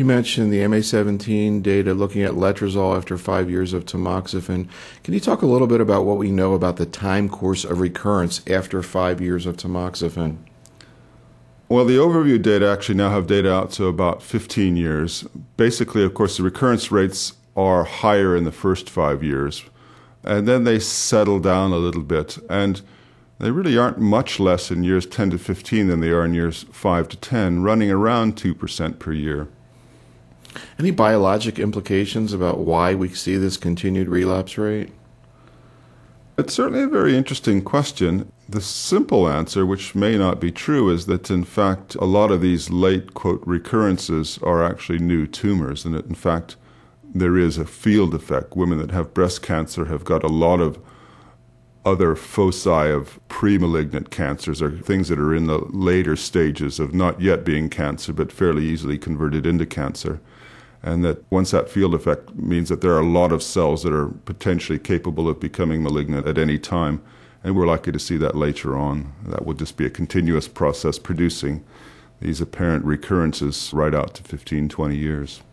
You mentioned the MA17 data looking at letrozole after 5 years of tamoxifen. Can you talk a little bit about what we know about the time course of recurrence after 5 years of tamoxifen? Well, the overview data actually now have data out to about 15 years. Basically, of course, the recurrence rates are higher in the first 5 years, and then they settle down a little bit. And they really aren't much less in years 10 to 15 than they are in years 5 to 10, running around 2% per year. Any biologic implications about why we see this continued relapse rate? It's certainly a very interesting question. The simple answer, which may not be true, is that in fact a lot of these late, quote, recurrences are actually new tumors, and that in fact there is a field effect. Women that have breast cancer have got a lot of other foci of pre-malignant cancers, or things that are in the later stages of not yet being cancer but fairly easily converted into cancer. And that once that field effect means that there are a lot of cells that are potentially capable of becoming malignant at any time, and we're likely to see that later on. That will just be a continuous process producing these apparent recurrences right out to 15, 20 years.